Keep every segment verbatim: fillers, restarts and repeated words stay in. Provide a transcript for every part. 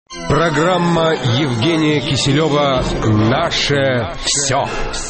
Программа Евгения Киселева «Наше все».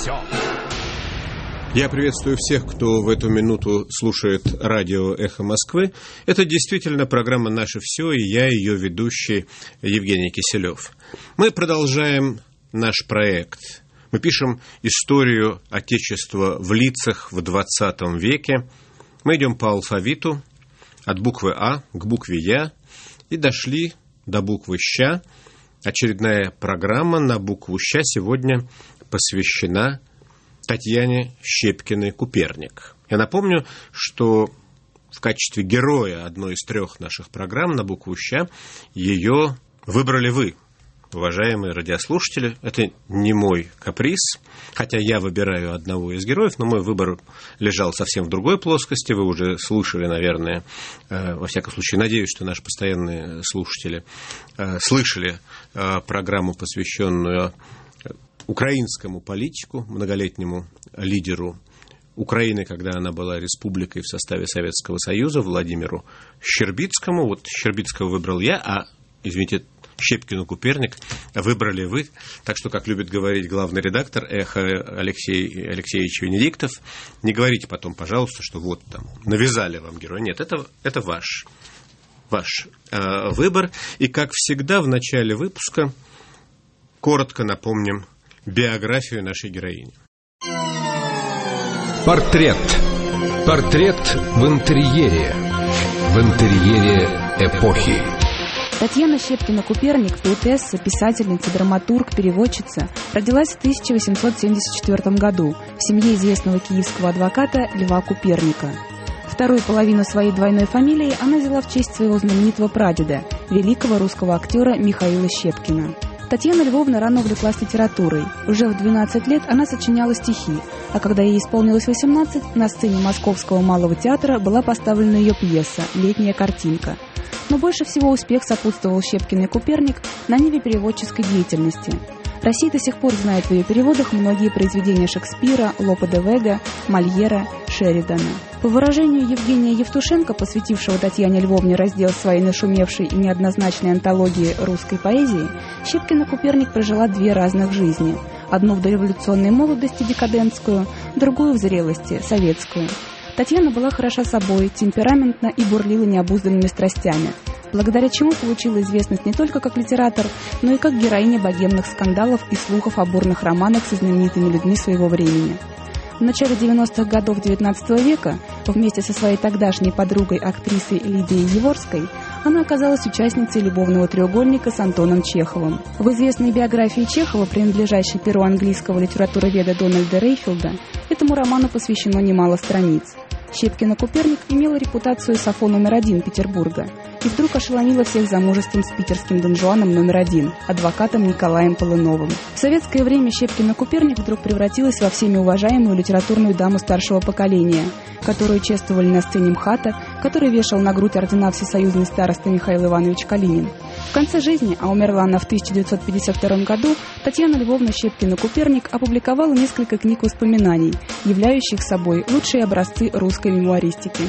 Я приветствую всех, кто в эту минуту слушает радио «Эхо Москвы». Это действительно программа «Наше все», и я ее ведущий Евгений Киселев. Мы продолжаем наш проект. Мы пишем историю Отечества в лицах в двадцатом веке. Мы идем по алфавиту от буквы А к букве Я и дошли до буквы Щ. Очередная программа на букву Щ сегодня посвящена Татьяне Щепкиной-Куперник. Я напомню, что в качестве героя одной из трех наших программ на букву Щ ее выбрали вы, уважаемые радиослушатели. Это не мой каприз, хотя я выбираю одного из героев, но мой выбор лежал совсем в другой плоскости. Вы уже слышали, наверное, э, во всяком случае, надеюсь, что наши постоянные слушатели э, слышали э, программу, посвященную украинскому политику, многолетнему лидеру Украины, когда она была республикой в составе Советского Союза, Владимиру Щербицкому. Вот Щербицкого выбрал я, а, извините, Щепкину-Куперник выбрали вы. Так что, как любит говорить главный редактор «Эхо» Алексей Алексеевич Венедиктов, не говорите потом, пожалуйста, что вот там навязали вам героя. Нет, это, это ваш, ваш э, выбор. И, как всегда, в начале выпуска коротко напомним биографию нашей героини. Портрет. Портрет в интерьере. В интерьере эпохи. Татьяна Щепкина-Куперник, поэтесса, писательница, драматург, переводчица, родилась в тысяча восемьсот семьдесят четвёртом году в семье известного киевского адвоката Льва Куперника. Вторую половину своей двойной фамилии она взяла в честь своего знаменитого прадеда, великого русского актера Михаила Щепкина. Татьяна Львовна рано увлеклась литературой. Уже в двенадцать лет она сочиняла стихи, а когда ей исполнилось восемнадцать, на сцене Московского малого театра была поставлена ее пьеса «Летняя картинка». Но больше всего успех сопутствовал Щепкиной-Куперник на ниве переводческой деятельности. Россия до сих пор знает в ее переводах многие произведения Шекспира, Лопе де Вега, Мольера, Шеридана. По выражению Евгения Евтушенко, посвятившего Татьяне Львовне раздел своей нашумевшей и неоднозначной антологии русской поэзии, Щепкина-Куперник прожила две разных жизни. Одну в дореволюционной молодости декадентскую, другую в зрелости советскую. Татьяна была хороша собой, темпераментна и бурлила необузданными страстями, благодаря чему получила известность не только как литератор, но и как героиня богемных скандалов и слухов о бурных романах со знаменитыми людьми своего времени. В начале девяностых годов девятнадцатого века вместе со своей тогдашней подругой, актрисой Лидией Еворской, она оказалась участницей любовного треугольника с Антоном Чеховым. В известной биографии Чехова, принадлежащей перу английского литературоведа Дональда Рейфилда, этому роману посвящено немало страниц. Щепкина-Куперник имела репутацию Сафо номер один Петербурга и вдруг ошеломила всех замужеством с питерским донжуаном номер один, адвокатом Николаем Полыновым. В советское время Щепкина-Куперник вдруг превратилась во всеми уважаемую литературную даму старшего поколения, которую чествовали на сцене МХАТа, который вешал на грудь ордена всесоюзный староста Михаил Иванович Калинин. В конце жизни, а умерла она в тысяча девятьсот пятьдесят втором году, Татьяна Львовна Щепкина-Куперник опубликовала несколько книг воспоминаний, являющих собой лучшие образцы русской мемуаристики.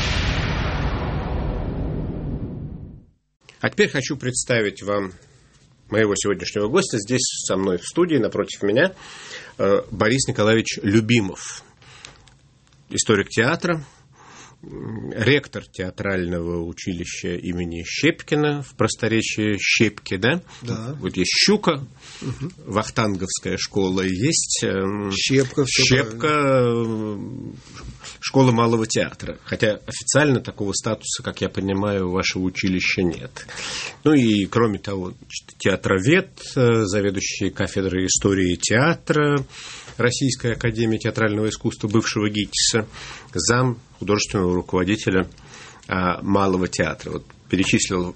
А теперь хочу представить вам моего сегодняшнего гостя. Здесь со мной в студии, напротив меня, Борис Николаевич Любимов, историк театра, ректор театрального училища имени Щепкина, в просторечии Щепки, да? Да. Вот есть Щука, угу. Вахтанговская школа, есть Щепка, Щепка, школа малого театра. Хотя официально такого статуса, как я понимаю, у вашего училища нет. Ну и, кроме того, театровед, заведующий кафедрой истории театра Российской академии театрального искусства бывшего ГИТИСа, зам художественного руководителя а, малого театра. Вот перечислил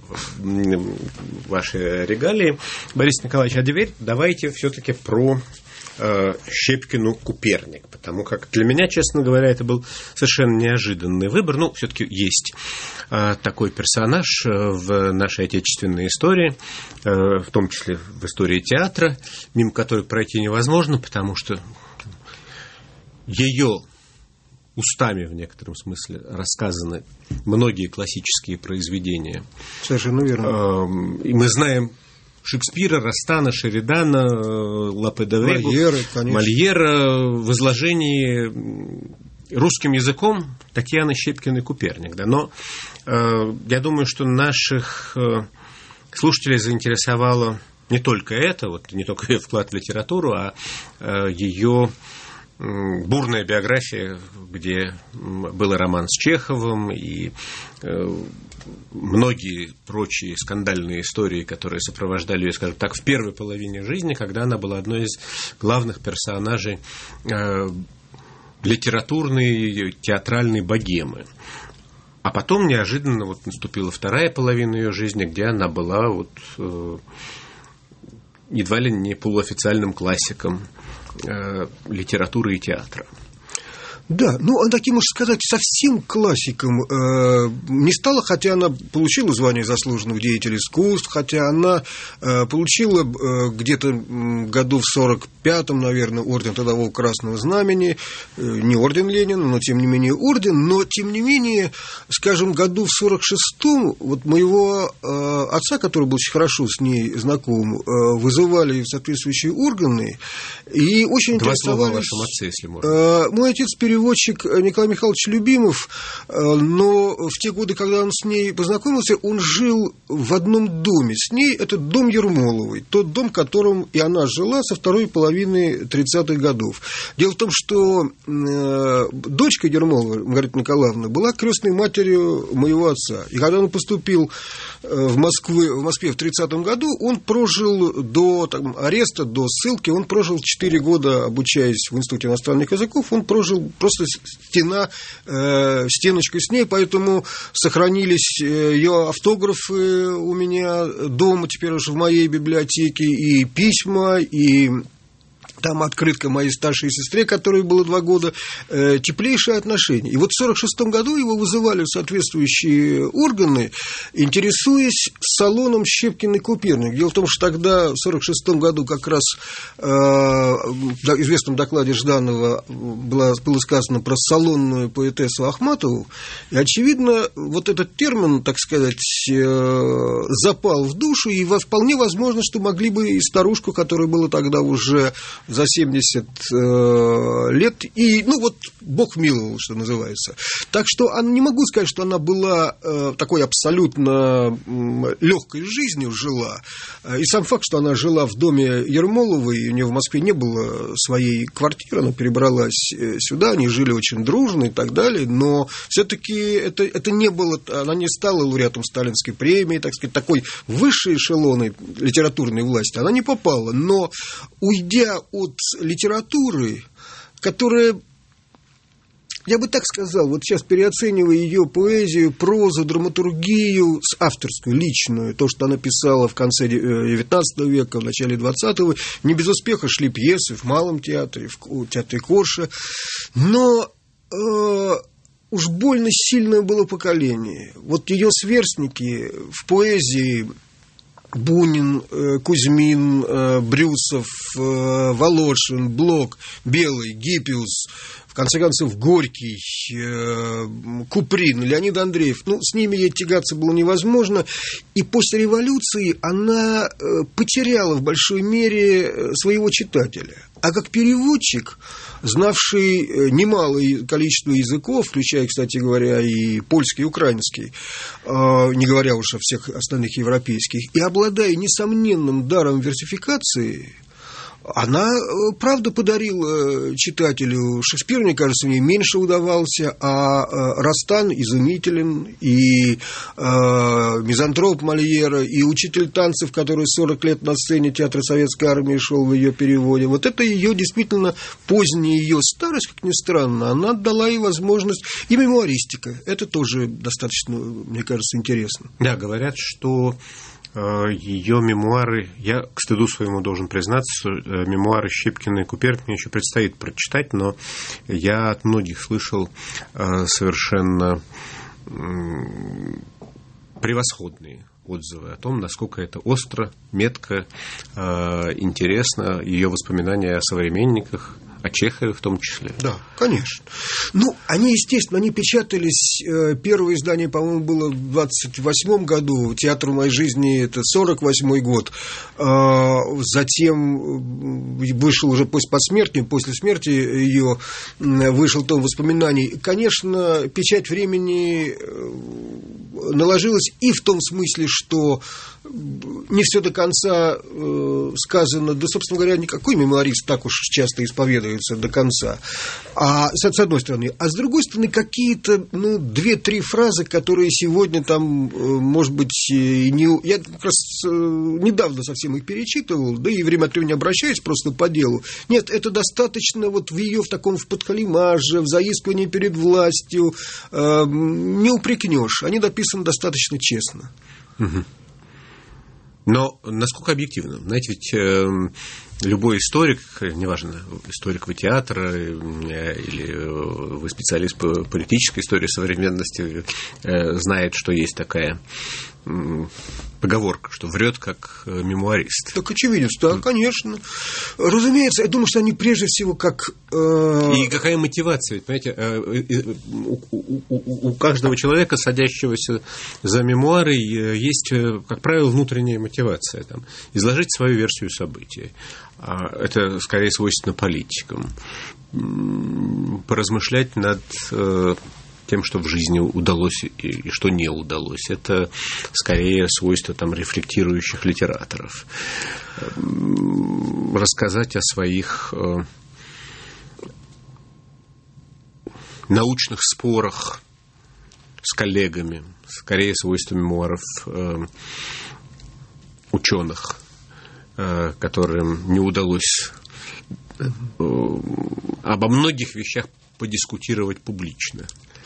ваши регалии. Борис Николаевич, а теперь давайте все-таки про э, Щепкину-Куперник, потому как для меня, честно говоря, это был совершенно неожиданный выбор. Ну, все-таки есть э, такой персонаж в нашей отечественной истории, э, в том числе в истории театра, мимо которой пройти невозможно, потому что ее устами, в некотором смысле, рассказаны многие классические произведения. Совершенно верно. И мы знаем Шекспира, Растана, Шеридана, Лопе де Вегу, Мольера, конечно. Мольера в изложении русским языком Татьяна Щепкина и Куперник. Да? Но э, я думаю, что наших э, слушателей заинтересовало не только это, вот, не только ее вклад в литературу, а э, ее э, бурная биография, где был роман с Чеховым и э, многие прочие скандальные истории, которые сопровождали ее, скажем так, в первой половине жизни, когда она была одной из главных персонажей э, литературной, театральной богемы. А потом неожиданно вот наступила вторая половина ее жизни, где она была вот, э, едва ли не полуофициальным классиком э, литературы и театра. Да, ну, а таким, можно сказать, совсем классиком э, не стала, хотя она получила звание заслуженного деятеля искусств, хотя она э, получила э, где-то году в сорок пятом, наверное, орден Трудового Красного Знамени, э, не орден Ленина, но, тем не менее, орден, но, тем не менее, скажем, году в сорок шестом вот моего э, отца, который был очень хорошо с ней знаком, э, вызывали в соответствующие органы, и очень Два интересовались... слова о вашем отце, если можно. Э, мой отец переводчик Николай Михайлович Любимов, но в те годы, когда он с ней познакомился, он жил в одном доме с ней, это дом Ермоловой, тот дом, в котором и она жила со второй половины тридцатых годов. Дело в том, что э, дочка Ермолова, Маргарита Николаевна, была крестной матерью моего отца. И когда он поступил в, Москвы, в Москве в тридцатом году, он прожил до там, ареста, до ссылки, он прожил четыре года, обучаясь в Институте иностранных языков, он прожил просто стена, э, стеночка с ней, поэтому сохранились ее автографы у меня дома, теперь уже в моей библиотеке, и письма, и... Там открытка моей старшей сестре, которой было два года, э, теплейшие отношения. И вот в сорок шестом году его вызывали в соответствующие органы, интересуясь салоном Щепкин и Куперник. Дело в том, что тогда, в сорок шестом году, как раз э, в известном докладе Жданова было, было сказано про салонную поэтессу Ахматову, и, очевидно, вот этот термин, так сказать, э, запал в душу, и вполне возможно, что могли бы и старушку, которая была тогда уже за семьдесят э, лет, и, ну, вот, Бог миловал, что называется. Так что она, не могу сказать, что она была э, такой абсолютно э, легкой жизнью жила, и сам факт, что она жила в доме Ермоловой, у нее в Москве не было своей квартиры, она перебралась сюда, они жили очень дружно и так далее, но все-таки это, это не было, она не стала лауреатом Сталинской премии, так сказать, такой высшей эшелоны литературной власти, она не попала, но уйдя от литературы, которая, я бы так сказал, вот сейчас переоценивая ее поэзию, прозу, драматургию, авторскую, личную, то, что она писала в конце девятнадцатого века, в начале двадцатого, не без успеха шли пьесы в Малом театре, в театре Корша, но э, уж больно сильное было поколение. Вот ее сверстники в поэзии Бунин, Кузьмин, Брюсов, Волошин, Блок, Белый, Гиппиус, в конце концов, Горький, Куприн, Леонид Андреев. Ну, с ними ей тягаться было невозможно. И после революции она потеряла в большой мере своего читателя. А как переводчик, знавший немалое количество языков, включая, кстати говоря, и польский, и украинский, не говоря уж о всех остальных европейских, и обладая несомненным даром версификации, она, правда, подарила читателю. Шекспир, мне кажется, мне меньше удавался, а Растан изумителен, и мизантроп Мольера, и учитель танцев, который сорок лет на сцене театра Советской Армии шел в ее переводе. Вот это ее действительно поздняя ее старость, как ни странно, она дала ей возможность, и мемуаристика. Это тоже достаточно, мне кажется, интересно. Да, говорят, что ее мемуары, я к стыду своему должен признаться, что мемуары Щепкина и Куперник мне еще предстоит прочитать, но я от многих слышал совершенно превосходные отзывы о том, насколько это остро, метко, интересно, ее воспоминания о современниках, о Чехове в том числе. Да, конечно. Ну, они, естественно, они печатались, первое издание, по-моему, было в двадцать восьмом году, «Театр моей жизни» — это сорок восьмой год, затем вышел уже после посмертия, после смерти ее вышел том воспоминаний. Конечно, печать времени наложилась и в том смысле, что не все до конца э, сказано, да, собственно говоря, никакой мемуарист так уж часто исповедуется до конца, а, с, с одной стороны. А с другой стороны, какие-то, ну, две-три фразы, которые сегодня там, э, может быть, и не... Я как раз э, недавно совсем их перечитывал, да и время от времени обращаюсь просто по делу. Нет, это достаточно вот в ее в таком в подхалимаже, в заискивании перед властью, э, не упрекнешь. Они дописаны достаточно честно. Угу. Но насколько объективно? Знаете, ведь э, любой историк, неважно, историк вы театра или вы специалист по политической истории современности, э, знает, что есть такая э, поговорка, что врет как мемуарист. Так очевидец, да, конечно. Разумеется, я думаю, что они прежде всего как... Э... И какая мотивация? Ведь, понимаете, э, у, у, у, у каждого человека, садящегося за мемуары, есть, как правило, внутренняя мотивация. Там, изложить свою версию событий. А это скорее свойственно политикам. Поразмышлять над... Э, тем, что в жизни удалось и что не удалось. Это скорее свойство там, рефлектирующих литераторов. Рассказать о своих э, научных спорах с коллегами, скорее свойство мемуаров э, ученых, э, которым не удалось э, обо многих вещах подискутировать публично.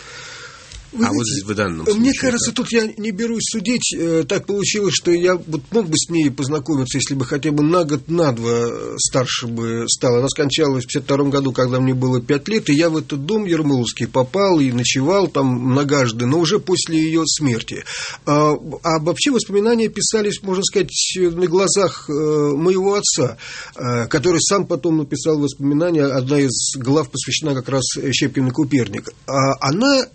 Вы а знаете, вот здесь в данном случае... Мне кажется, тут я не берусь судить. Так получилось, что я вот мог бы с ней познакомиться, если бы хотя бы на год, на два старше бы стала. Она скончалась в пятьдесят втором году, когда мне было пять лет, и я в этот дом Ермоловский попал и ночевал там многожды, но уже после ее смерти. А, а вообще воспоминания писались, можно сказать, на глазах моего отца, который сам потом написал воспоминания. Одна из глав посвящена как раз Щепкину Куперник. А она...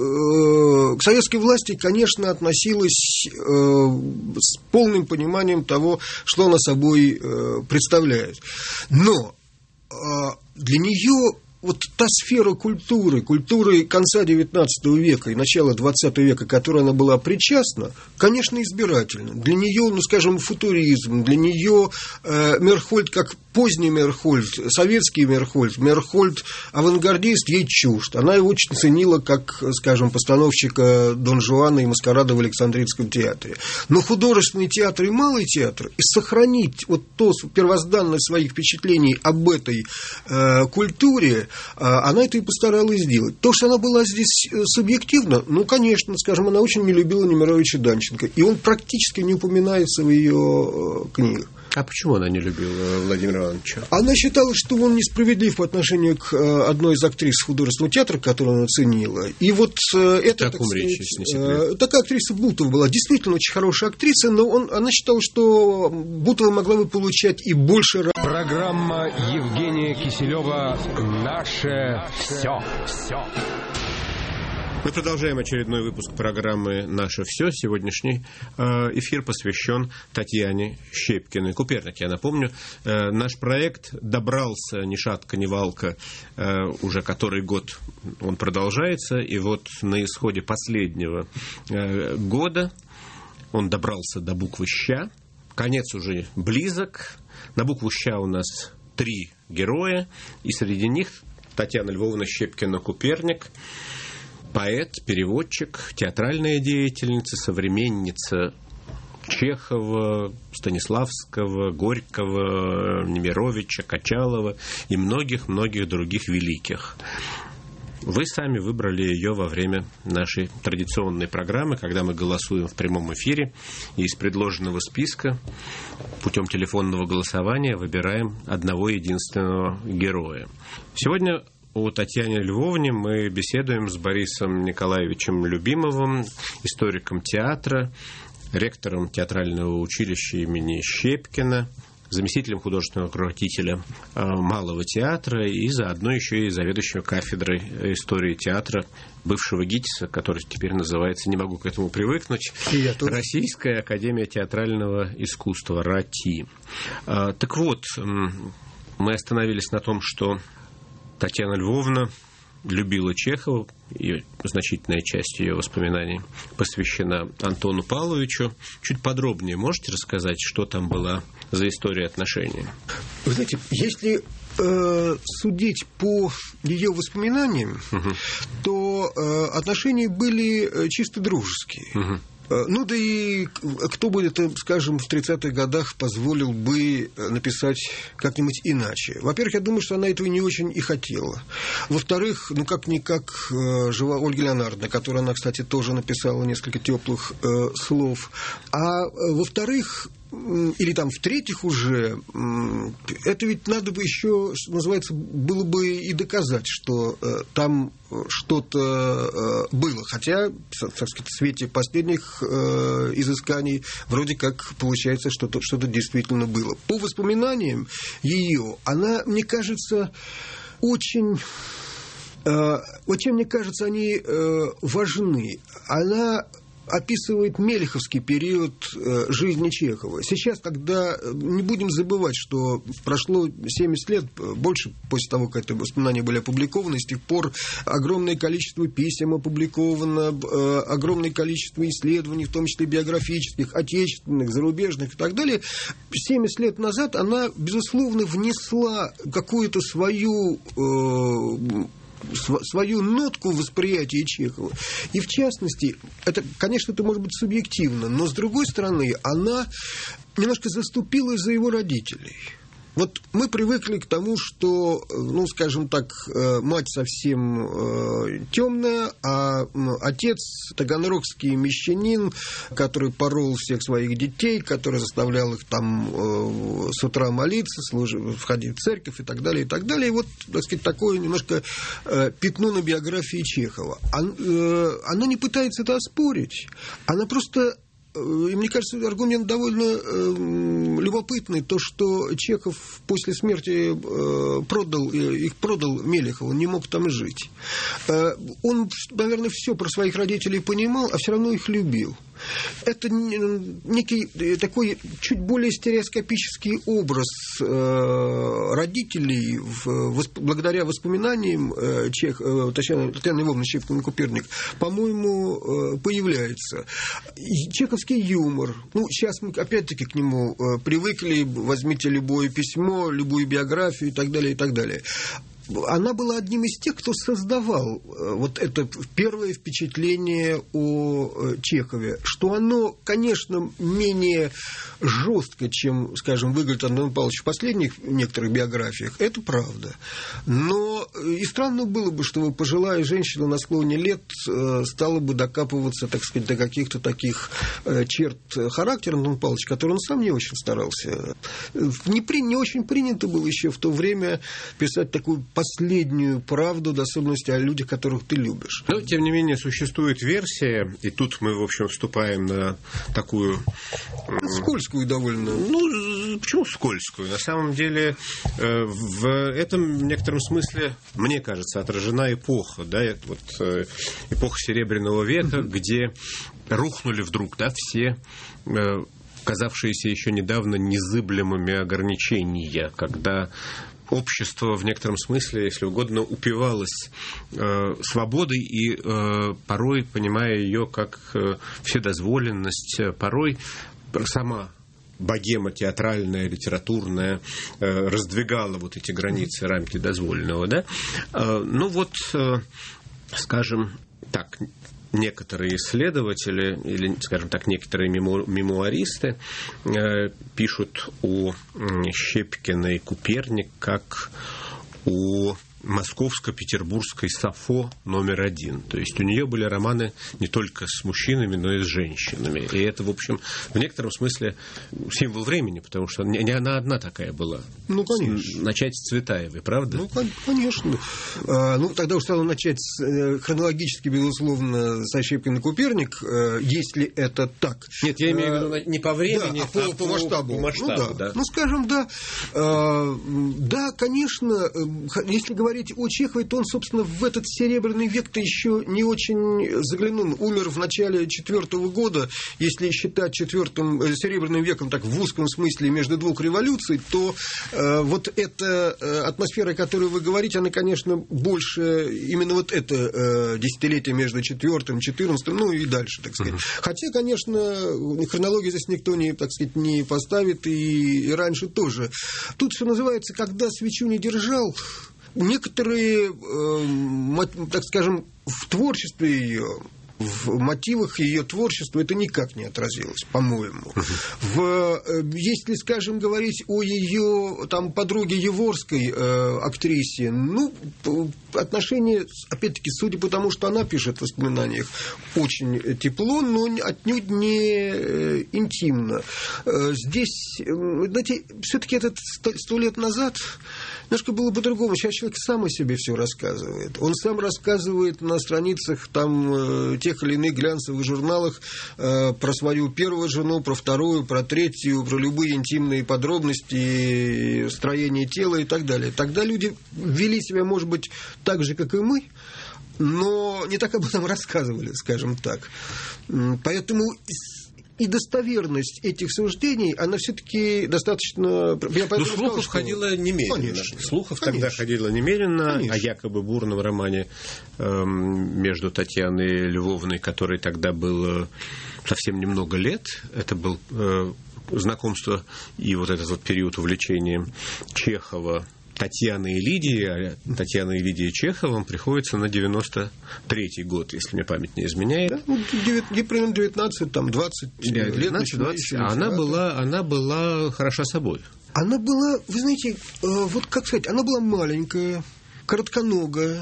к советской власти, конечно, относилась э, с полным пониманием того, что она собой э, представляет. Но э, для нее вот та сфера культуры, культуры конца девятнадцатого века и начала двадцатого века, к которой она была причастна, конечно, избирательна. Для нее, ну, скажем, футуризм, для нее э, Мерхольд как поздний Мерхольд, советский Мерхольд, Мерхольд авангардист, ей чужд. Она его очень ценила как, скажем, постановщика Дон Жуана и Маскарада в Александрийском театре. Но художественный театр и малый театр, и сохранить вот то первозданное своих впечатлений об этой э, культуре, она это и постаралась сделать. То, что она была здесь субъективна, ну, конечно, скажем, она очень не любила Немировича Данченко, и он практически не упоминается в ее книгах. А почему она не любила Владимира Ивановича? Она считала, что он несправедлив по отношению к одной из актрис художественного театра, которую она ценила. И вот это, так сказать, речь, если не секрет. Такая актриса Бутова была, действительно очень хорошая актриса, но он, она считала, что Бутова могла бы получать и больше... Программа Евгения Киселева «Наше все». все. Мы продолжаем очередной выпуск программы «Наше все». Сегодняшний эфир посвящен Татьяне Щепкиной Куперник. Я напомню, наш проект добрался ни шатка, ни валка уже который год он продолжается. И вот на исходе последнего года он добрался до буквы «Щ». Конец уже близок. На букву «Щ» у нас три героя. И среди них Татьяна Львовна Щепкина-Куперник. Поэт, переводчик, театральная деятельница, современница Чехова, Станиславского, Горького, Немировича, Качалова и многих-многих других великих. Вы сами выбрали ее во время нашей традиционной программы, когда мы голосуем в прямом эфире, и из предложенного списка путем телефонного голосования выбираем одного единственного героя. Сегодня у Татьяны Львовны мы беседуем с Борисом Николаевичем Любимовым, историком театра, ректором театрального училища имени Щепкина, заместителем художественного руководителя Малого театра и заодно еще и заведующего кафедрой истории театра бывшего ГИТИСа, который теперь называется, не могу к этому привыкнуть, Российская академия театрального искусства, РАТИ. Так вот, мы остановились на том, что Татьяна Львовна любила Чехова, и значительная часть ее воспоминаний посвящена Антону Павловичу. Чуть подробнее можете рассказать, что там была за история отношений? Вы знаете, если э, судить по ее воспоминаниям, угу. то э, отношения были чисто дружеские. Угу. Ну, да и кто бы это, скажем, в тридцатых годах позволил бы написать как-нибудь иначе? Во-первых, я думаю, что она этого не очень и хотела. Во-вторых, ну, как-никак жива Ольга Леонардовна, которая она, кстати, тоже написала несколько теплых э, слов. А во-вторых, или там в-третьих уже, это ведь надо бы еще, что называется, было бы и доказать, что э, там что-то э, было. Хотя, так сказать, в свете последних э, изысканий вроде как получается, что что-то, что-то действительно было. По воспоминаниям ее, она, мне кажется, очень... Э, вот чем, мне кажется, они э, важны. Она описывает мелеховский период жизни Чехова. Сейчас, когда не будем забывать, что прошло семьдесят лет, больше после того, как эти воспоминания были опубликованы, с тех пор огромное количество писем опубликовано, огромное количество исследований, в том числе биографических, отечественных, зарубежных и так далее. семьдесят лет назад она, безусловно, внесла какую-то свою свою нотку восприятия Чехова. И в частности, это, конечно, это может быть субъективно, но с другой стороны, она немножко заступилась за его родителей. Вот мы привыкли к тому, что, ну, скажем так, мать совсем э, темная, а отец таганрогский мещанин, который порол всех своих детей, который заставлял их там э, с утра молиться, служить, входить в церковь и так далее, и так далее. И вот, так сказать, такое немножко э, пятно на биографии Чехова. Он, э, она не пытается это оспорить, она просто... И мне кажется, аргумент довольно э, любопытный, то, что Чехов после смерти э, продал, э, их продал Мелехову, он не мог там жить. Э, он, наверное, все про своих родителей понимал, а все равно их любил. Это некий такой чуть более стереоскопический образ э, родителей в, благодаря воспоминаниям э, Чех, э, Татьяны Львовны Щепкиной-Куперник, по-моему, э, появляется. И чеховский юмор. Ну, сейчас мы опять-таки к нему э, привыкли. Возьмите любое письмо, любую биографию и так далее, и так далее. Она была одним из тех, кто создавал вот это первое впечатление о Чехове, что оно, конечно, менее жестко, чем, скажем, выглядит Антон Павлович в последних некоторых биографиях, это правда. Но и странно было бы, чтобы пожилая женщина на склоне лет стала бы докапываться, так сказать, до каких-то таких черт характера Антона Павловича, которые он сам не очень старался. Не, при, не очень принято было еще в то время писать такую последнюю правду, в особенности о людях, которых ты любишь. Но, тем не менее, существует версия, и тут мы, в общем, вступаем на такую... Скользкую довольно. Ну, почему скользкую? На самом деле, в этом, в некотором смысле, мне кажется, отражена эпоха, да, вот эпоха Серебряного века, mm-hmm. где рухнули вдруг, да, все... казавшиеся еще недавно незыблемыми ограничения, когда общество в некотором смысле, если угодно, упивалось э, свободой и э, порой, понимая ее как э, вседозволенность, порой сама богема театральная, литературная э, раздвигала вот эти границы, рамки дозволенного, да? Э, ну вот, э, скажем так, некоторые исследователи, или, скажем так, некоторые мему, мемуаристы э, пишут о Щепкиной Куперник как о московско-петербургской Сафо номер один. То есть у нее были романы не только с мужчинами, но и с женщинами. И это, в общем, в некотором смысле символ времени, потому что не, не она одна такая была. Ну, конечно. Начать с Цветаевой, правда? Ну, конечно. А, ну, тогда уж стало начать с, хронологически, безусловно, с Ощепкина-Куперник, если это так. Нет, я имею в виду не по времени, да, а по, а по масштабу. По масштабу, ну, да. Да. ну, скажем, да. А, да, конечно, если говорить о Чехове, то он, собственно, в этот Серебряный век-то еще не очень заглянул. Умер в начале четвертого года. Если считать четвертым Серебряным веком так в узком смысле между двух революций, то э, вот эта э, атмосфера, о которой вы говорите, она, конечно, больше именно вот это э, десятилетие между четвертым, четырнадцатым, ну и дальше, так сказать. Mm-hmm. Хотя, конечно, хронологию здесь никто не, так сказать, не поставит, и, и раньше тоже. Тут, что называется, когда свечу не держал, некоторые, э, так скажем, в творчестве ее, в мотивах ее творчества это никак не отразилось, по-моему. В, если, скажем, говорить о ее там, подруге Яворской, э, актрисе, ну, отношения, опять-таки, судя по тому, что она пишет в воспоминаниях, очень тепло, но отнюдь не э, интимно. Э, здесь, знаете, все-таки этот сто, сто лет назад немножко было по-другому. Сейчас человек сам о себе все рассказывает. Он сам рассказывает на страницах там, тех или иных глянцевых журналах э, про свою первую жену, про вторую, про третью, про любые интимные подробности, строение тела и так далее. Тогда люди вели себя, может быть, так же, как и мы, но не так об этом рассказывали, скажем так. Поэтому и достоверность этих суждений, она все-таки достаточно... Ну, слухов что... ходило немерено. Конечно. Слухов Конечно. тогда ходило немерено Конечно. О якобы бурном романе э, между Татьяной Львовной, которой тогда было совсем немного лет. Это был э, знакомство и вот этот вот период увлечения Чехова Татьяны и Лидии, а Татьяна и Лидия Чеховым приходится на девяносто третий год, если мне память не изменяет. Да, ну, примерно девятнадцать, там, двадцать лет. девятнадцать, двадцать, а она была, она была хороша собой. Она была, вы знаете, вот как сказать, она была маленькая, коротконогая,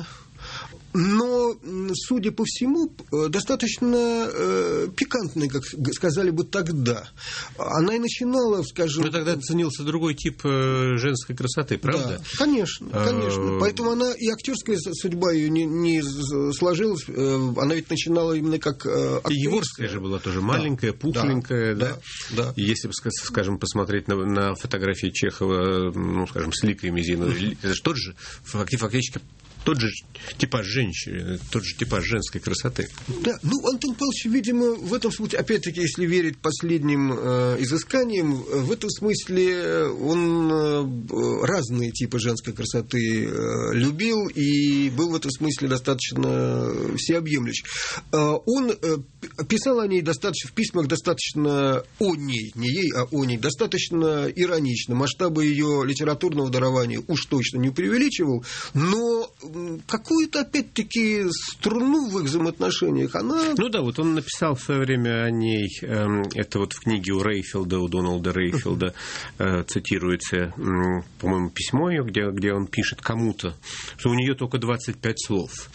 но, судя по всему, достаточно э, пикантной, как сказали бы тогда. Она и начинала, скажем... Но тогда ценился другой тип женской красоты, правда? Да, конечно, конечно. Поэтому она и актерская судьба ее не, не сложилась. Она ведь начинала именно как актриса. И Яворская же была тоже маленькая, да, пухленькая. Да, да, да. И если, скажем, посмотреть на, на фотографии Чехова, ну, скажем, с Ликой Мизиновой, это же тот же, фактически... Тот же типаж женщины, тот же типаж женской красоты. Да, ну, Антон Павлович, видимо, в этом смысле, опять-таки, если верить последним э, изысканиям, в этом смысле он э, разные типы женской красоты э, любил и был в этом смысле достаточно всеобъемлющ. Э, он э, писал о ней достаточно, в письмах достаточно о ней, не ей, а о ней, достаточно иронично. Масштабы ее литературного дарования уж точно не преувеличивал, но какую-то, опять-таки, струну в их взаимоотношениях она... Ну да, вот он написал в свое время о ней, э, это вот в книге у Рейфилда, у Дональда Рейфилда э, цитируется, э, по-моему, письмо ее, где, где он пишет кому-то, что у нее только двадцать пять слов.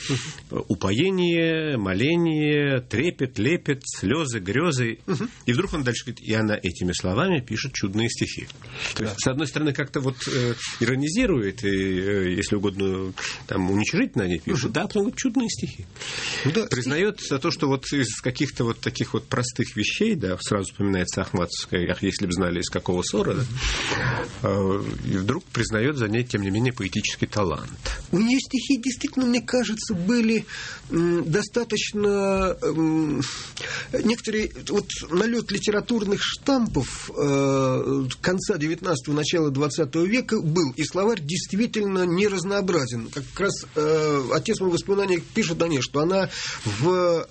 Упоение, моление, трепет, лепет, слезы, грезы. И вдруг он дальше говорит, и она этими словами пишет чудные стихи. То есть, с одной стороны, как-то вот э, иронизирует, и, э, если угодно, там, уничижительно они пишут, uh-huh. да, потом вот чудные стихи. Да. Признает за то, что вот из каких-то вот таких вот простых вещей, да, сразу вспоминается Ахматовская, ах, если бы знали, из какого ссора, да, и вдруг признает за ней, тем не менее, поэтический талант. У нее стихи действительно, мне кажется, были м, достаточно м, некоторые, вот налет литературных штампов э, конца девятнадцатого, начала двадцатого века был, и словарь действительно не разнообразен. Как раз э, отец мой в воспоминаниях пишет о ней, что она в,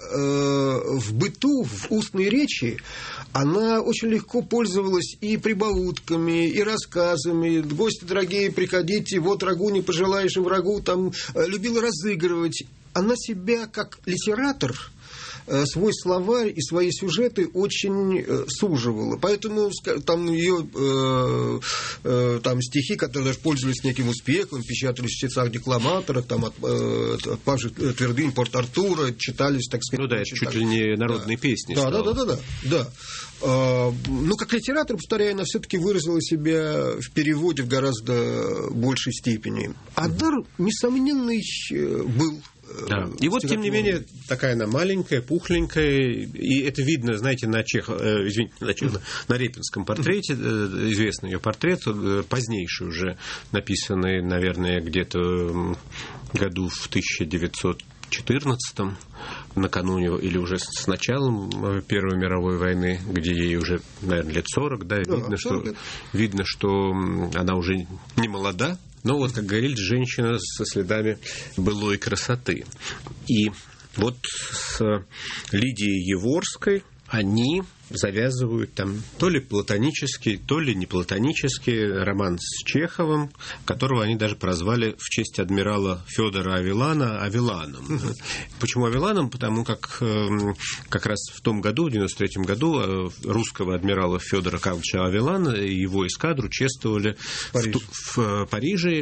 э, в быту, в устной речи, она очень легко пользовалась и прибаутками, и рассказами. Гости дорогие, приходите, вот рагу не пожелаешь, и врагу там, любила разыгрывать. Она себя как литератор свой словарь и свои сюжеты очень суживала. Поэтому там ее э, э, там стихи, которые даже пользовались неким успехом, печатались в чтецах-декламаторах, там от, э, от павших твердынь Порт-Артура, читались, так сказать. Ну да, это чуть ли не народные да. песни. Да, да, да, да, да, да. А, ну, как литератор, повторяю, она все-таки выразила себя в переводе в гораздо большей степени. А дар, несомненный, был. Да. И вот, тем не менее, такая она маленькая, пухленькая, и это видно, знаете, на Чех, э, извините, на, Чех, на Репинском портрете, э, известный ее портрет, э, позднейший уже, написанный, наверное, где-то году в тысяча девятьсот четырнадцатом, накануне или уже с началом Первой мировой войны, где ей уже, наверное, лет сорок, да, да видно, что, видно, что она уже не молода. Но вот, как говорили, женщина со следами былой красоты. И вот с Лидией Еворской они завязывают там то ли платонический, то ли не платонический роман с Чеховым, которого они даже прозвали в честь адмирала Федора Авелана Авеланом. Uh-huh. Почему Авеланом? Потому как как раз в том году, в девяносто третьем году, русского адмирала Федора Карловича Авелана и его эскадру чествовали Париж. в, в Париже,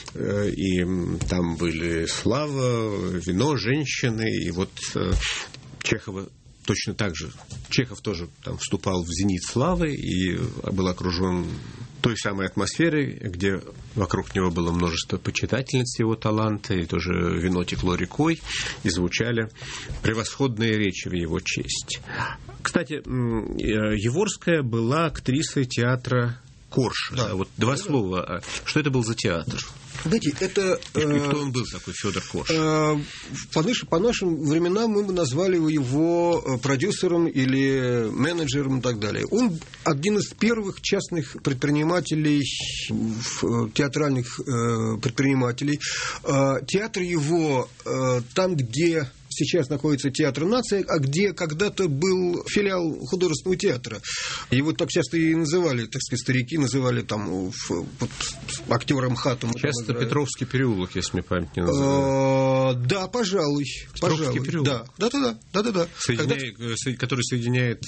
и там были слава, вино, женщины, и вот Чехова точно так же. Чехов тоже там вступал в зенит славы и был окружен той самой атмосферой, где вокруг него было множество почитательниц его таланта, и тоже вино текло рекой, и звучали превосходные речи в его честь. Кстати, Еворская была актрисой театра Корша. Да. Вот два да. слова. Что это был за театр? Знаете, это... И кто он был такой, Федор Корж? По, по нашим временам мы бы назвали его продюсером или менеджером и так далее. Он один из первых частных предпринимателей, театральных предпринимателей. Театр его там, где... Сейчас находится театр «Нация», а где когда-то был филиал художественного театра. Его так часто и называли, так сказать, старики называли там вот, актером ХАТом. Сейчас это Петровский переулок, если мне память не называют. Да, пожалуй. Петровский переулок? Да, да, да, да, да, да. Соединяет, Когда... Который соединяет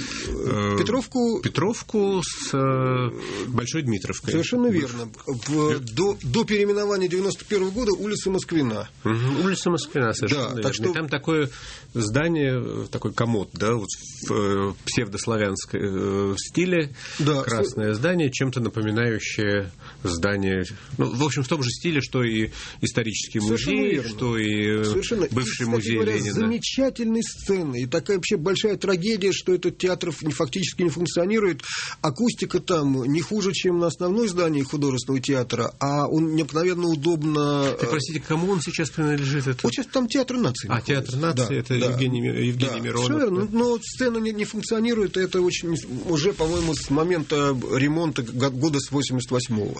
э, Петровку... Петровку с э, Большой Дмитровкой. Совершенно верно. В, до, до переименования девяносто первого года улица Москвина. Угу. Улица Москвина, совершенно да, верно. Так что... Там такое здание, такой комод, да, вот в псевдославянском стиле, да, красное здание, чем-то напоминающее здание, ну, в общем, в том же стиле, что и исторический музей, что и Совершенно. бывший и, музей говоря, Ленина. Замечательные сцены, и такая вообще большая трагедия, что этот театр фактически не функционирует. Акустика там не хуже, чем на основной здании художественного театра, а он необыкновенно удобно... Ты, простите, кому он сейчас принадлежит? Это? Вот сейчас там театр нации. А, театр нации, да, это да, Евгений, Евгений да, Миронов. Верно, да. Но сцена не, не функционирует, это очень уже, по-моему, с момента ремонта года с восемьдесят восьмого.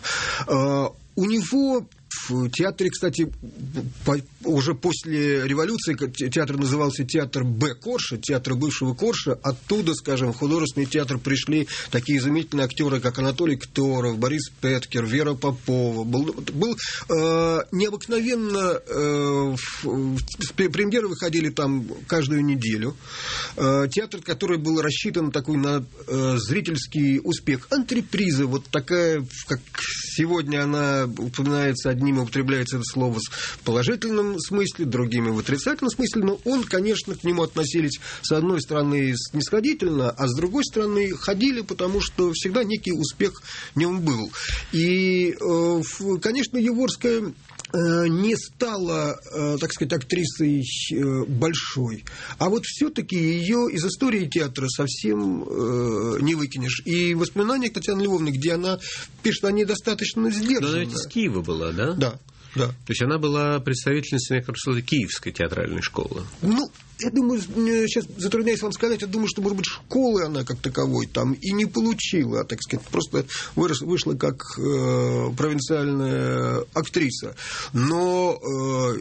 У него в театре, кстати, по, уже после революции театр назывался театр Б. Корша, театр бывшего Корша. Оттуда, скажем, в художественный театр пришли такие изумительные актеры, как Анатолий Кторов, Борис Петкер, Вера Попова. Был, был э, необыкновенно... Э, премьеры выходили там каждую неделю. Э, театр, который был рассчитан такой на э, зрительский успех. Антреприза, вот такая, как сегодня она упоминается одними, употребляется это слово в положительном смысле, другими в отрицательном смысле, но он, конечно, к нему относились с одной стороны снисходительно, а с другой стороны ходили, потому что всегда некий успех в нем был. И, конечно, Еворская не стала, так сказать, актрисой большой, а вот все-таки ее из истории театра совсем не выкинешь. И воспоминания Татьяны Львовны, где она пишет, они достаточно сдержаны. Но она ведь из Киева была, да? Да, да. То есть она была представительницей, я кажется, Киевской театральной школы. Ну, я думаю, сейчас затрудняюсь вам сказать, я думаю, что, может быть, школы она как таковой там и не получила, так сказать, просто вырос, вышла как э, провинциальная актриса. Но э,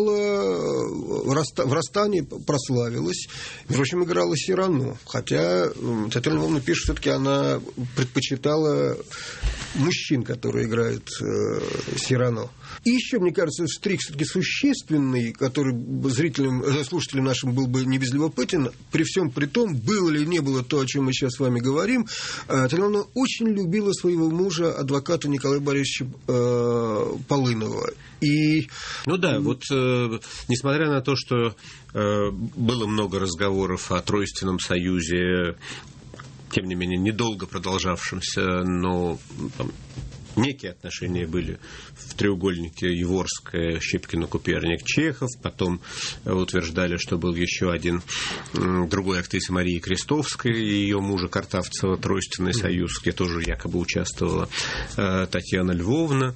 играла в, Раста, в Растане, прославилась, в общем, играла Сирано. Хотя э, Татьяна Львовна пишет, все-таки она предпочитала мужчин, которые играют э, Сирано. И еще, мне кажется, штрих все-таки существенный, который зрителям, слушателям нашим поэтому был бы не безлюбопытен. При всем при том, было или не было то, о чем мы сейчас с вами говорим, Татьяна Львовна очень любила своего мужа, адвоката Николая Борисовича э, Полынова. И... Ну да, вот э, несмотря на то, что э, было много разговоров о Тройственном союзе, тем не менее, недолго продолжавшемся, но там, некие отношения были в треугольнике Яворская, Щепкина, Куперник, Чехов. Потом утверждали, что был еще один другой актриса Марии Крестовской и ее мужа Картавцева, Тройственный союз, где тоже якобы участвовала Татьяна Львовна.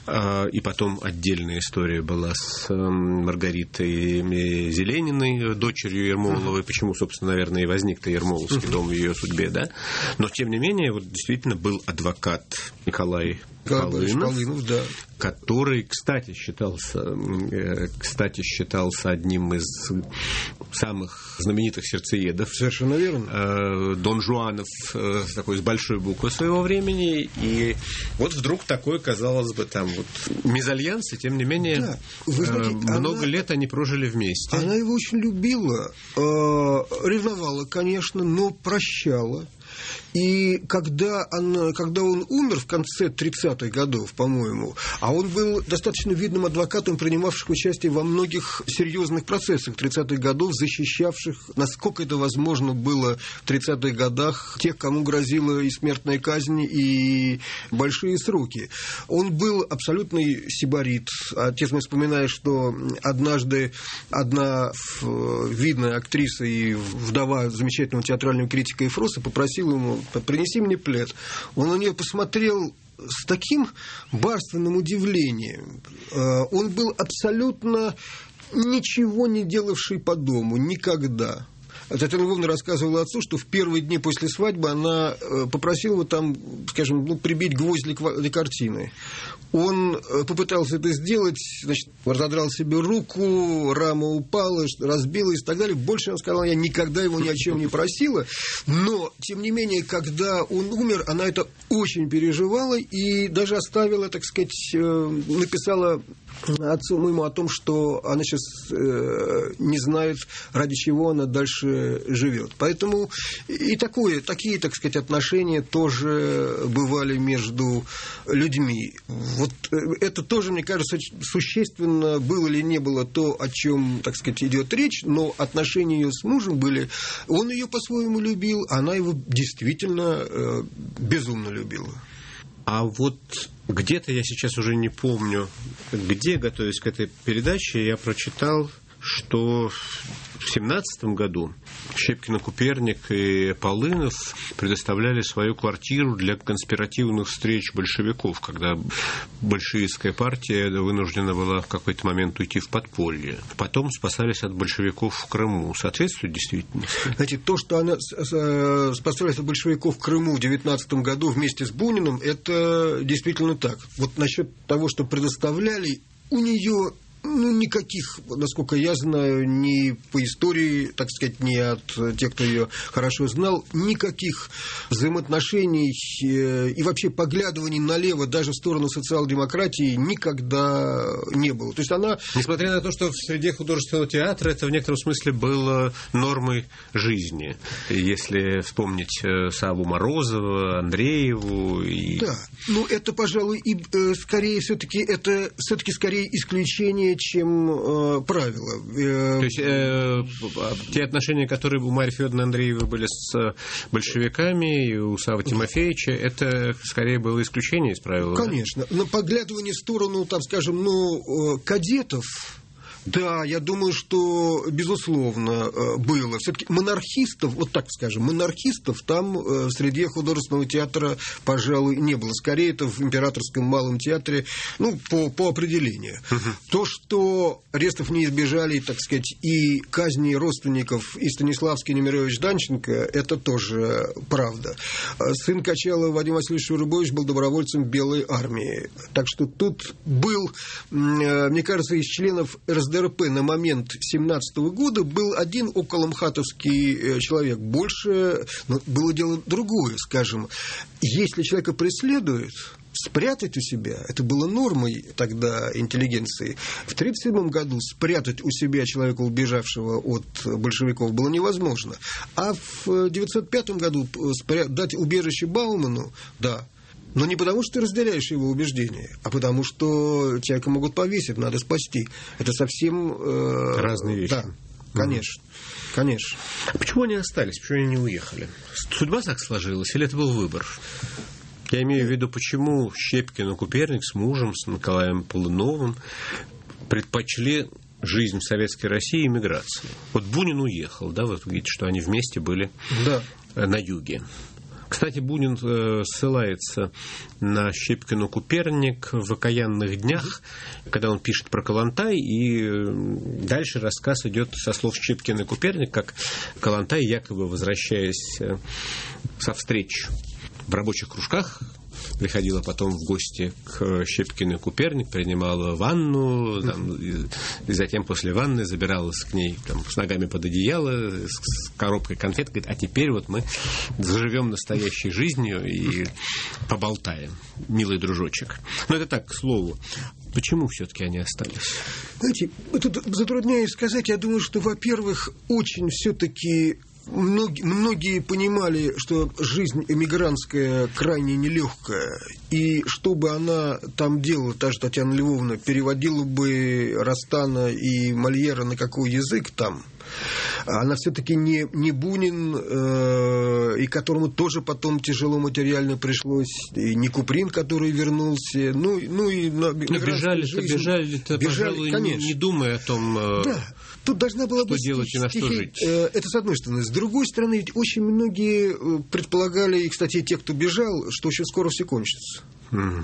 И потом отдельная история была с Маргаритой Зелениной, дочерью Ермоловой. Почему, собственно, наверное, и возник-то Ермоловский дом в ее судьбе, да? Но, тем не менее, вот действительно был адвокат Николай Полынов, Полынов, да. который, кстати, считался, кстати, считался одним из самых знаменитых сердцеедов. Совершенно верно. Дон Жуанов, такой с большой буквы своего времени. И вот вдруг такой, казалось бы, там вот мезальянс, и тем не менее, да. Вы знаете, много она, лет они прожили вместе. Она его очень любила, ревновала, конечно, но прощала. И когда он, когда он умер в конце тридцатых годов, по-моему, а он был достаточно видным адвокатом, принимавшим участие во многих серьезных процессах тридцатых годов, защищавших, насколько это возможно было в тридцатых годах, тех, кому грозила и смертная казнь, и большие сроки. Он был абсолютный сибарит. Отец мне вспоминает, что однажды одна видная актриса и вдова замечательного театрального критика Ефроса попросила ему: принеси мне плед. Он на нее посмотрел с таким барственным удивлением. Он был абсолютно ничего не делавший по дому никогда. Татьяна Львовна рассказывала отцу, что в первые дни после свадьбы она попросила его там, скажем, ну, прибить гвоздь для картины. Он попытался это сделать, значит, разодрал себе руку, рама упала, разбилась и так далее. Больше, она сказала, я никогда его ни о чем не просила. Но, тем не менее, когда он умер, она это очень переживала и даже оставила, так сказать, написала отцу моему о том, что она сейчас не знает, ради чего она дальше живет. Поэтому и такое, такие, так сказать, отношения тоже бывали между людьми. Вот это тоже, мне кажется, существенно было или не было то, о чем, так сказать, идет речь, но отношения ее с мужем были. Он ее по-своему любил, она его действительно э, безумно любила. А вот где-то, я сейчас уже не помню, где, готовясь к этой передаче, я прочитал, что в семнадцатом году Щепкина, Куперник и Полынов предоставляли свою квартиру для конспиративных встреч большевиков, когда большевистская партия вынуждена была в какой-то момент уйти в подполье. Потом спасались от большевиков в Крыму. Соответствует действительности? Знаете, то, что она спасалась от большевиков в Крыму в девятнадцатом году вместе с Буниным, это действительно так. Вот насчет того, что предоставляли, у нее... Ну, никаких, насколько я знаю, ни по истории, так сказать, ни от тех, кто ее хорошо знал, никаких взаимоотношений и вообще поглядываний налево, даже в сторону социал-демократии, никогда не было. То есть она... Несмотря на то, что в среде художественного театра это в некотором смысле было нормой жизни. Если вспомнить Савву Морозова, Андрееву и... Да, ну это, пожалуй, и э, скорее все-таки это все-таки скорее исключение, чем э, правило. То есть э, те отношения, которые у Марьи Федоровны Андреевой были с большевиками и у Саввы Тимофеевича, это скорее было исключение из правила? Конечно. Да? Но поглядывание в сторону, там, скажем, ну, кадетов... Да, я думаю, что, безусловно, было. Все-таки монархистов, вот так скажем, монархистов там в среде художественного театра, пожалуй, не было. Скорее, это в Императорском малом театре, ну, по, по определению. Uh-huh. То, что арестов не избежали, так сказать, и казни родственников, и Станиславский, и Немирович Данченко, это тоже правда. Сын Качалова Вадим Васильевич Шурубович был добровольцем Белой армии. Так что тут был, мне кажется, из членов эр эс дэ эр пэ на момент семнадцатого года был один околомхатовский человек. Больше, ну, было дело другое, скажем. Если человека преследуют, спрятать у себя, это было нормой тогда интеллигенции. В тридцать седьмом году спрятать у себя человека, убежавшего от большевиков, было невозможно. А в девятьсот пятом году дать убежище Бауману, да, но не потому, что ты разделяешь его убеждения, а потому, что человека могут повесить, надо спасти. Это совсем... Э, разные вещи. Да, конечно. Mm. Конечно. А почему они остались? Почему они не уехали? Судьба так сложилась или это был выбор? Я имею в виду, почему Щепкин и Куперник с мужем, с Николаем Полыновым предпочли жизнь в Советской России эмиграции. Вот Бунин уехал, да, вот вы видите, что они вместе были да. на юге. Кстати, Бунин э, ссылается на Щепкину Куперник в «Окаянных днях», когда он пишет про Калантай, и дальше рассказ идет со слов Щепкина и Куперник, как Калантай, якобы возвращаясь э, со встреч в рабочих кружках, приходила потом в гости к Щепкину и Куперник, принимала ванну, там, и, и затем после ванны забиралась к ней там, с ногами под одеяло, с, с коробкой конфет, говорит, а теперь вот мы заживем настоящей жизнью и поболтаем, милый дружочек. Но это так, к слову. Почему все-таки они остались? Знаете, это затрудняюсь сказать. Я думаю, что, во-первых, очень все-таки... Многие, многие понимали, что жизнь эмигрантская крайне нелегкая, и что бы она там делала, та же Татьяна Львовна, переводила бы Растана и Мольера на какой язык там, она все-таки не, не Бунин, э, и которому тоже потом тяжело материально пришлось, и не Куприн, который вернулся, ну, ну и на бежали-то, бежали-то, бежали, пожалуй, не, не думая о том, э, да. Тут должна была что быть делать стихи, и на что жить. Э, это с одной стороны. С другой стороны, ведь очень многие предполагали, и, кстати, те, кто бежал, что очень скоро все кончится. Mm.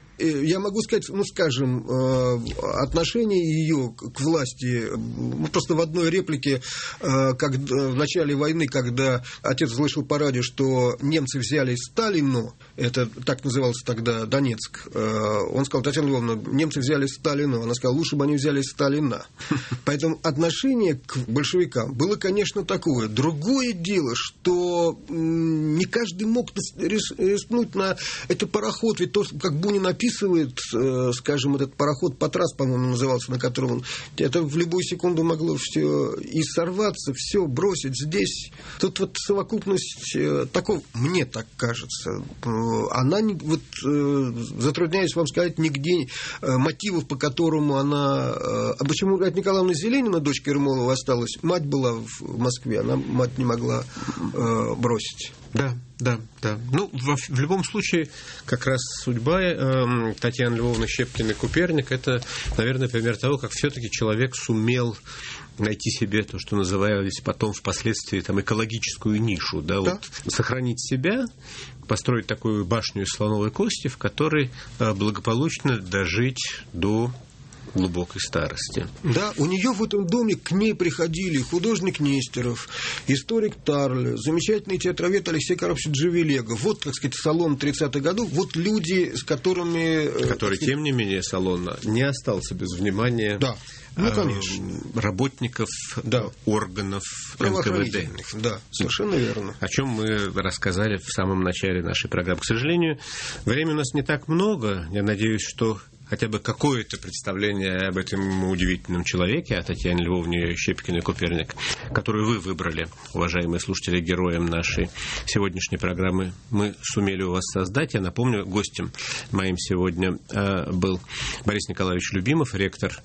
Я могу сказать, ну, скажем, отношение ее к власти, просто в одной реплике, как в начале войны, когда отец слышал по радио, что немцы взяли Сталино, это так назывался тогда Донецк, он сказал, Татьяна Львовна, немцы взяли Сталино, она сказала, лучше бы они взяли Сталина. Поэтому отношение к большевикам было, конечно, такое. Другое дело, что не каждый мог рискнуть на этот пароход, ведь то, как Бунин написал, описывает, скажем, этот пароход Патрас, по-моему, назывался, на котором он... Это в любую секунду могло все и сорваться, все бросить здесь. Тут вот совокупность такого, мне так кажется, она, вот, затрудняюсь вам сказать, нигде мотивов, по которому она... А почему от Николаевны Зеленина, дочка Ермолова, осталась? Мать была в Москве, она мать не могла бросить. Да, да, да. Ну, в, в любом случае, как раз судьба э, Татьяны Львовны Щепкиной-Куперник, это, наверное, пример того, как все-таки человек сумел найти себе то, что назывались потом впоследствии там, экологическую нишу, да, да. Вот, сохранить себя, построить такую башню из слоновой кости, в которой э, благополучно дожить до глубокой старости. Да, у нее в этом доме к ней приходили художник Нестеров, историк Тарле, замечательный театровед Алексей Карпович Джавелега. Вот, так сказать, салон тридцатых годов, вот люди, с которими... Который, сказать, тем не менее, салон не остался без внимания. Да. Ну, конечно. Работников, да. Органов эн ка вэ дэ. Да, совершенно верно. О чем мы рассказали в самом начале нашей программы. К сожалению, времени у нас не так много. Я надеюсь, что хотя бы какое-то представление об этом удивительном человеке, о Татьяне Львовне Щепкиной-Куперник, которую вы выбрали, уважаемые слушатели, героем нашей сегодняшней программы, мы сумели у вас создать. Я напомню, гостем моим сегодня был Борис Николаевич Любимов, ректор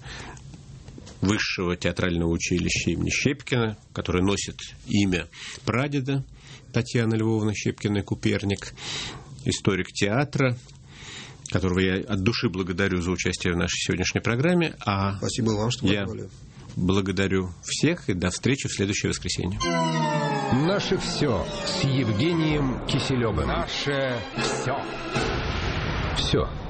Высшего театрального училища имени Щепкина, который носит имя прадеда Татьяны Львовны Щепкиной-Куперник, историк театра, которого я от души благодарю за участие в нашей сегодняшней программе. А спасибо вам, что я благодарю всех и до встречи в следующее воскресенье. Наше все с Евгением Киселевым. Наше все. Все.